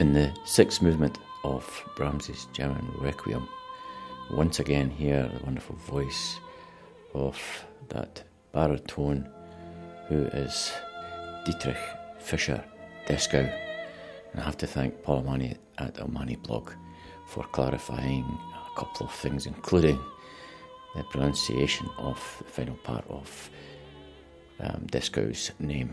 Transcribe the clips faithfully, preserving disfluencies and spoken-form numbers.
in the sixth movement of Brahms's German Requiem. Once again hear the wonderful voice of that baritone who is Dietrich Fischer-Dieskau. And I have to thank Paul O'Mahony at O'Mahony Blog for clarifying a couple of things, including the pronunciation of the final part of um, Dieskau's name.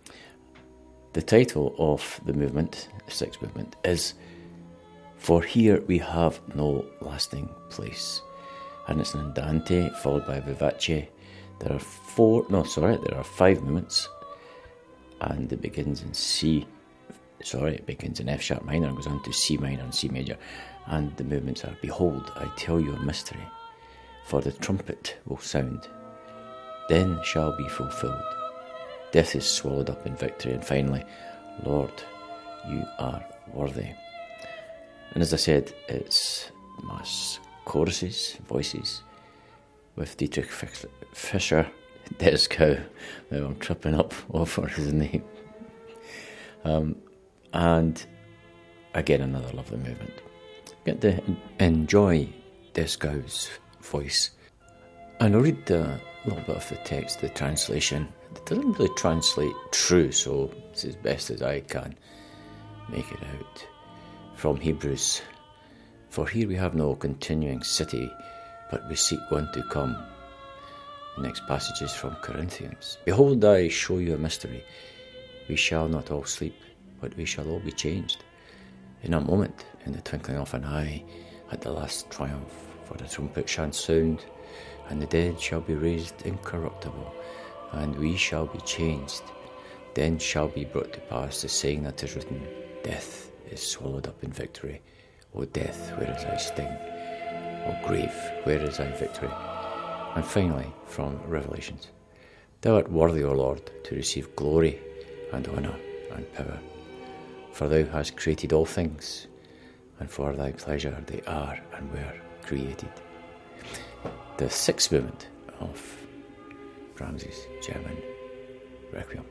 The title of the movement, the sixth movement, is For Here We Have No Lasting Place. And it's an andante followed by a vivace. There are four, no, sorry, there are five movements. And it begins in C, sorry, it begins in F sharp minor and goes on to C minor and C major. And the movements are, Behold, I tell you a mystery, for the trumpet will sound, then shall be fulfilled. Death is swallowed up in victory. And finally, Lord, you are worthy. And as I said, it's mass choruses, voices, with Dietrich Fischer-Dieskau. Now I'm tripping up over his name. Um, and again, another lovely movement. Get to enjoy Dieskau's voice. And I'll read a little bit of the text, the translation. It doesn't really translate true, so it's as best as I can make it out. From Hebrews, For here we have no continuing city, but we seek one to come. The next passage is from Corinthians. Behold, I show you a mystery. We shall not all sleep, but we shall all be changed. In a moment, in the twinkling of an eye, at the last triumph, for the trumpet shall sound, and the dead shall be raised incorruptible, and we shall be changed. Then shall be brought to pass the saying that is written, Death is swallowed up in victory. O death, where is thy sting? O grave, where is thy victory? And finally, from Revelations, Thou art worthy, O Lord, to receive glory and honour and power, for thou hast created all things, and for thy pleasure they are and were created. The sixth movement of Brahms's German Requiem.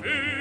Spirit.